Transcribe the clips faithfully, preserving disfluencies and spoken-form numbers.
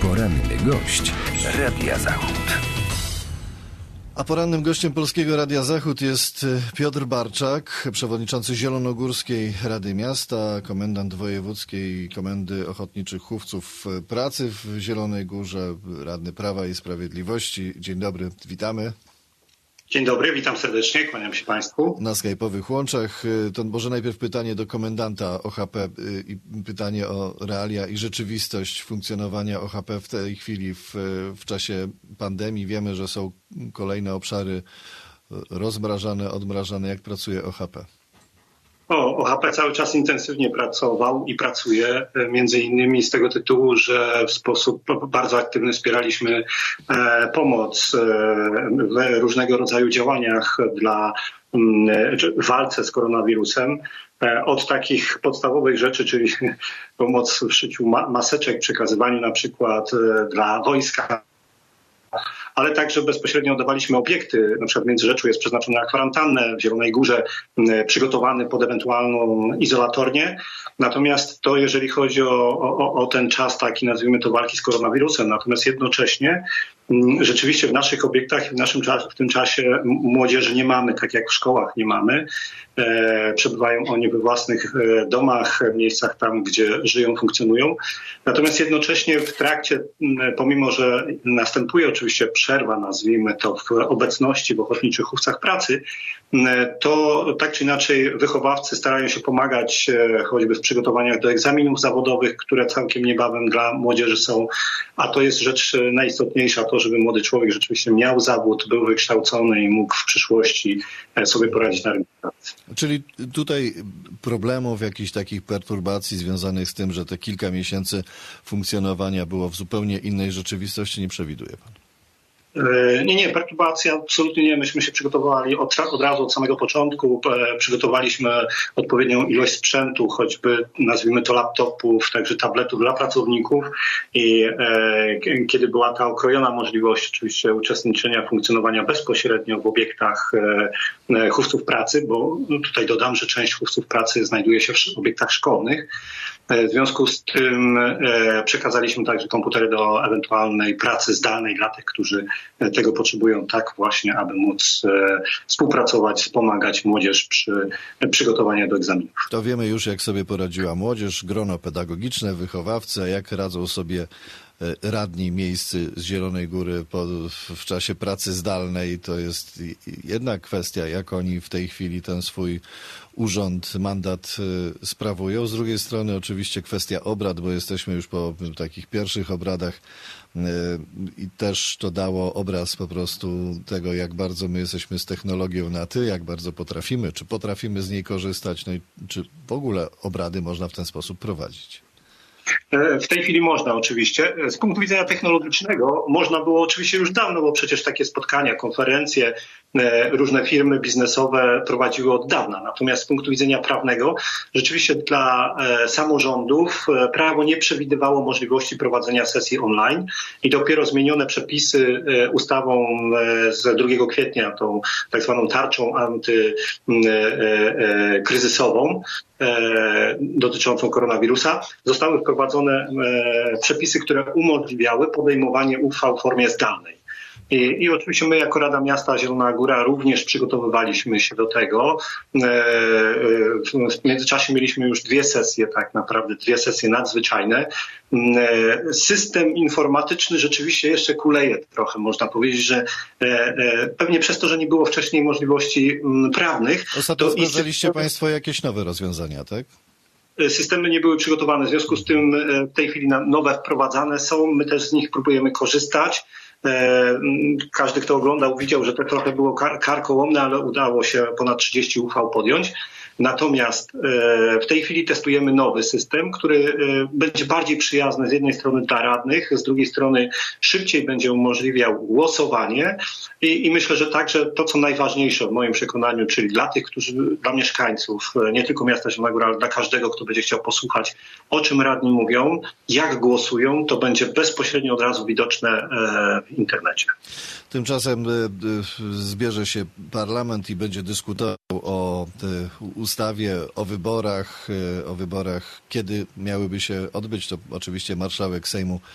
Poranny gość Radia Zachód. A porannym gościem Polskiego Radia Zachód jest Piotr Barczak, przewodniczący Zielonogórskiej Rady Miasta, komendant wojewódzkiej Komendy Ochotniczych Chówców Pracy w Zielonej Górze, radny Prawa i Sprawiedliwości. Dzień dobry, witamy. Dzień dobry, witam serdecznie, kłaniam się Państwu. Na skype'owych łączach. To może najpierw pytanie do komendanta O H P i pytanie o realia i rzeczywistość funkcjonowania O H P w tej chwili w, w czasie pandemii. Wiemy, że są kolejne obszary rozmrażane, odmrażane. Jak pracuje O H P? O, O H P cały czas intensywnie pracował i pracuje, między innymi z tego tytułu, że w sposób bardzo aktywny wspieraliśmy e, pomoc e, w różnego rodzaju działaniach dla m, walce z koronawirusem. E, od takich podstawowych rzeczy, czyli pomoc w szyciu ma- maseczek, przekazywaniu na przykład e, dla wojska, ale także bezpośrednio dawaliśmy obiekty, na przykład w Międzyrzeczu jest przeznaczony na kwarantannę, w Zielonej Górze przygotowany pod ewentualną izolatornię. Natomiast to jeżeli chodzi o, o, o ten czas taki, nazwijmy to, walki z koronawirusem, natomiast jednocześnie rzeczywiście w naszych obiektach, w naszym czasie, w tym czasie młodzieży nie mamy, tak jak w szkołach nie mamy. E, przebywają oni we własnych domach, miejscach tam, gdzie żyją, funkcjonują. Natomiast jednocześnie w trakcie, pomimo że następuje oczywiście przerwa, nazwijmy to, w obecności w Ochotniczych Chówcach Pracy, to tak czy inaczej wychowawcy starają się pomagać choćby w przygotowaniach do egzaminów zawodowych, które całkiem niebawem dla młodzieży są, a to jest rzecz najistotniejsza, to żeby młody człowiek rzeczywiście miał zawód, był wykształcony i mógł w przyszłości sobie poradzić na rynku pracy. Czyli tutaj problemów, jakichś takich perturbacji związanych z tym, że te kilka miesięcy funkcjonowania było w zupełnie innej rzeczywistości, nie przewiduje pan? Nie, nie, perturbacja absolutnie nie. Myśmy się przygotowali od, od razu, od samego początku. Przygotowaliśmy odpowiednią ilość sprzętu, choćby nazwijmy to laptopów, także tabletów dla pracowników i e, kiedy była ta okrojona możliwość oczywiście uczestniczenia, funkcjonowania bezpośrednio w obiektach e, chówców pracy, bo tutaj dodam, że część chówców pracy znajduje się w obiektach szkolnych. W związku z tym e, przekazaliśmy także komputery do ewentualnej pracy zdalnej dla tych, którzy tego potrzebują, tak właśnie, aby móc e, współpracować, wspomagać młodzież przy przygotowaniu do egzaminów. To wiemy już, jak sobie poradziła młodzież, grono pedagogiczne, wychowawcy, a jak radzą sobie radni miejscy z Zielonej Góry po, w czasie pracy zdalnej. To jest jedna kwestia, jak oni w tej chwili ten swój urząd, mandat sprawują. Z drugiej strony oczywiście kwestia obrad, bo jesteśmy już po takich pierwszych obradach i też to dało obraz po prostu tego, jak bardzo my jesteśmy z technologią na ty, jak bardzo potrafimy, czy potrafimy z niej korzystać, no i czy w ogóle obrady można w ten sposób prowadzić. W tej chwili można oczywiście. Z punktu widzenia technologicznego można było oczywiście już dawno, bo przecież takie spotkania, konferencje, różne firmy biznesowe prowadziły od dawna. Natomiast z punktu widzenia prawnego rzeczywiście dla samorządów prawo nie przewidywało możliwości prowadzenia sesji online i dopiero zmienione przepisy ustawą z drugiego kwietnia, tą tak zwaną tarczą antykryzysową, dotyczącą koronawirusa, zostały wprowadzone przepisy, które umożliwiały podejmowanie uchwał w formie zdalnej. I, I oczywiście my jako Rada Miasta Zielona Góra również przygotowywaliśmy się do tego. W międzyczasie mieliśmy już dwie sesje, tak naprawdę dwie sesje nadzwyczajne. System informatyczny rzeczywiście jeszcze kuleje trochę, można powiedzieć, że pewnie przez to, że nie było wcześniej możliwości prawnych. Ostatnio wprowadziliście Państwo jakieś nowe rozwiązania, tak? Systemy nie były przygotowane, w związku z tym w tej chwili nowe wprowadzane są. My też z nich próbujemy korzystać. Każdy, kto oglądał, widział, że to trochę było kar- karkołomne, ale udało się ponad trzydzieści uchwał podjąć. Natomiast w tej chwili testujemy nowy system, który będzie bardziej przyjazny z jednej strony dla radnych, z drugiej strony szybciej będzie umożliwiał głosowanie i, i myślę, że także to, co najważniejsze w moim przekonaniu, czyli dla tych, którzy, dla mieszkańców, nie tylko miasta Zielona Góra, ale dla każdego, kto będzie chciał posłuchać, o czym radni mówią, jak głosują, to będzie bezpośrednio od razu widoczne w internecie. Tymczasem zbierze się parlament i będzie dyskutował o ustawie, o wyborach, o wyborach, kiedy miałyby się odbyć. To oczywiście marszałek Sejmu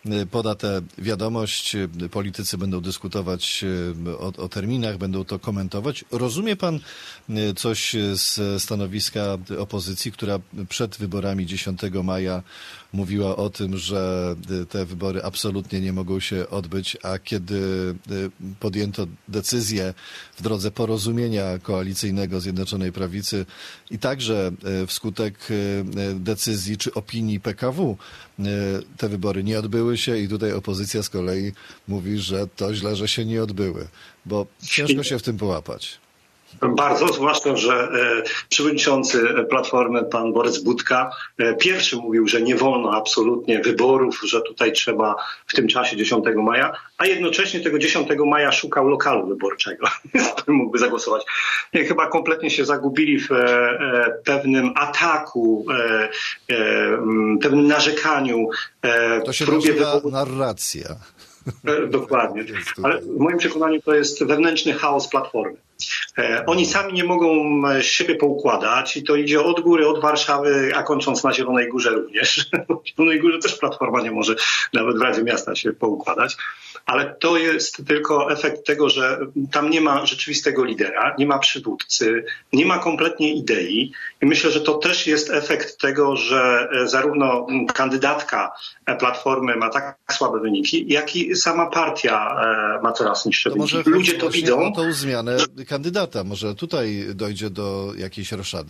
poda tę wiadomość, politycy będą dyskutować o, o terminach, będą to komentować. Rozumie pan coś z stanowiska opozycji, która przed wyborami dziesiątego maja mówiła o tym, że te wybory absolutnie nie mogą się odbyć, a kiedy podjęto decyzję w drodze porozumienia koalicyjnego Zjednoczonej Prawicy i także wskutek decyzji czy opinii P K W te wybory nie odbyły się i tutaj opozycja z kolei mówi, że to źle, że się nie odbyły, bo ciężko się w tym połapać. Bardzo, zwłaszcza, że e, przewodniczący Platformy, pan Borys Budka, e, pierwszy mówił, że nie wolno absolutnie wyborów, że tutaj trzeba w tym czasie dziesiątego maja, a jednocześnie tego dziesiątego maja szukał lokalu wyborczego, który mógłby zagłosować. I chyba kompletnie się zagubili w e, pewnym ataku, e, e, pewnym narzekaniu. E, to się próbie nazywa wyboru... narracja. Dokładnie. Ale w moim przekonaniu to jest wewnętrzny chaos Platformy. E, oni sami nie mogą siebie poukładać i to idzie od góry, od Warszawy, a kończąc na Zielonej Górze również. W Zielonej Górze też Platforma nie może nawet w Radzie Miasta się poukładać. Ale to jest tylko efekt tego, że tam nie ma rzeczywistego lidera, nie ma przywódcy, nie ma kompletnie idei. I myślę, że to też jest efekt tego, że zarówno kandydatka Platformy ma tak słabe wyniki, jak i sama partia ma coraz niższe to wyniki. Może ludzie to widzą. O tą zmianę kandydata. Może tutaj dojdzie do jakiejś roszady.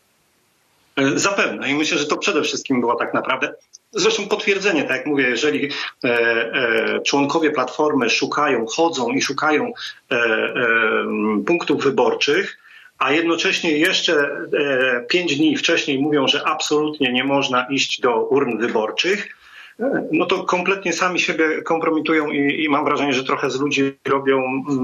Zapewne i myślę, że to przede wszystkim było tak naprawdę, zresztą potwierdzenie, tak jak mówię, jeżeli e, e, członkowie Platformy szukają, chodzą i szukają e, e, punktów wyborczych, a jednocześnie jeszcze e, pięć dni wcześniej mówią, że absolutnie nie można iść do urn wyborczych, no to kompletnie sami siebie kompromitują i, i mam wrażenie, że trochę z ludzi robią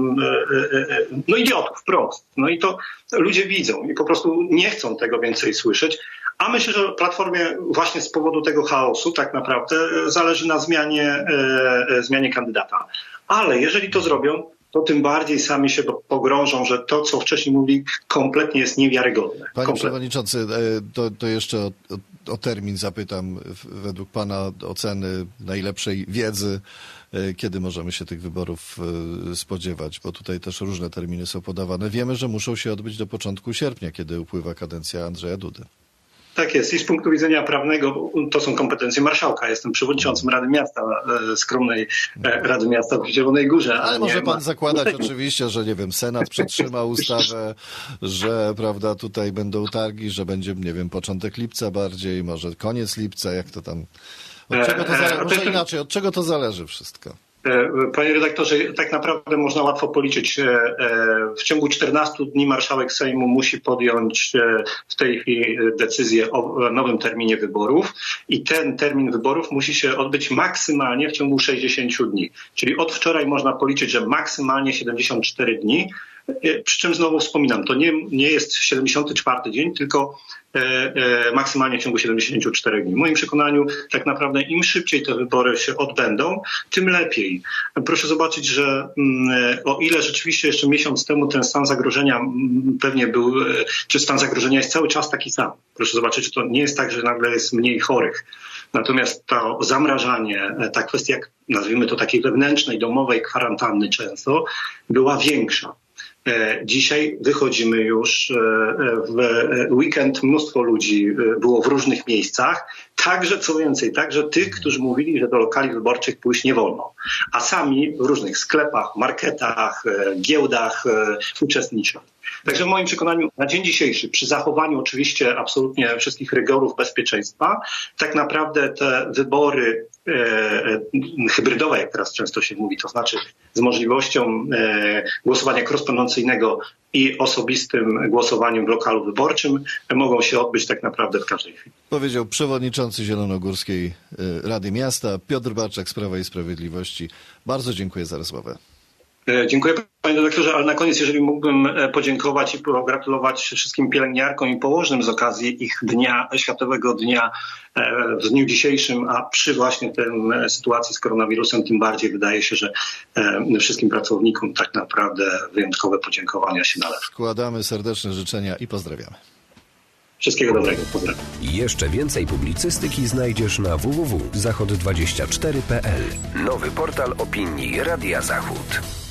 no idiotów wprost. No i to ludzie widzą i po prostu nie chcą tego więcej słyszeć. A myślę, że Platformie właśnie z powodu tego chaosu tak naprawdę zależy na zmianie, e, zmianie kandydata. Ale jeżeli to zrobią, to tym bardziej sami się pogrążą, że to, co wcześniej mówili, kompletnie jest niewiarygodne. Panie kompletnie. Przewodniczący, to, to jeszcze o, o, o termin zapytam. Według Pana oceny najlepszej wiedzy, kiedy możemy się tych wyborów spodziewać? Bo tutaj też różne terminy są podawane. Wiemy, że muszą się odbyć do początku sierpnia, kiedy upływa kadencja Andrzeja Dudy. Tak jest. I z punktu widzenia prawnego to są kompetencje marszałka. Jestem przewodniczącym Rady Miasta, skromnej Rady Miasta w Zielonej Górze. Ale może pan zakładać oczywiście, że nie wiem, Senat przetrzyma ustawę, że prawda, tutaj będą targi, że będzie, nie wiem, początek lipca bardziej, może koniec lipca, jak to tam... Od czego to zależy? Może inaczej, od czego to zależy wszystko? Panie redaktorze, tak naprawdę można łatwo policzyć. W ciągu czternastu dni marszałek Sejmu musi podjąć w tej chwili decyzję o nowym terminie wyborów i ten termin wyborów musi się odbyć maksymalnie w ciągu sześćdziesięciu dni. Czyli od wczoraj można policzyć, że maksymalnie siedemdziesiąt cztery dni. Przy czym znowu wspominam, to nie, nie jest siedemdziesiąty czwarty dzień, tylko e, e, maksymalnie w ciągu siedemdziesięciu czterech dni. W moim przekonaniu tak naprawdę im szybciej te wybory się odbędą, tym lepiej. Proszę zobaczyć, że mm, o ile rzeczywiście jeszcze miesiąc temu ten stan zagrożenia mm, pewnie był, czy stan zagrożenia jest cały czas taki sam. Proszę zobaczyć, że to nie jest tak, że nagle jest mniej chorych. Natomiast to zamrażanie, ta kwestia, nazwijmy to takiej wewnętrznej, domowej kwarantanny często, była większa. Dzisiaj wychodzimy już w weekend, mnóstwo ludzi było w różnych miejscach, także co więcej, także tych, którzy mówili, że do lokali wyborczych pójść nie wolno, a sami w różnych sklepach, marketach, giełdach uczestniczą. Także w moim przekonaniu na dzień dzisiejszy, przy zachowaniu oczywiście absolutnie wszystkich rygorów bezpieczeństwa, tak naprawdę te wybory e, hybrydowe, jak teraz często się mówi, to znaczy z możliwością e, głosowania korespondencyjnego i osobistym głosowaniem w lokalu wyborczym mogą się odbyć tak naprawdę w każdej chwili. Powiedział przewodniczący Zielonogórskiej Rady Miasta Piotr Barczak z Prawa i Sprawiedliwości. Bardzo dziękuję za rozmowę. Dziękuję panie dyrektorze, ale na koniec, jeżeli mógłbym podziękować i pogratulować wszystkim pielęgniarkom i położnym z okazji ich dnia, Światowego Dnia w dniu dzisiejszym, a przy właśnie tej sytuacji z koronawirusem tym bardziej wydaje się, że wszystkim pracownikom tak naprawdę wyjątkowe podziękowania się należą. Składamy serdeczne życzenia i pozdrawiamy. Wszystkiego dobrego. Pozdrawiam. Jeszcze więcej publicystyki znajdziesz na w w w kropka zachod dwadzieścia cztery kropka p l. Nowy portal opinii Radia Zachód.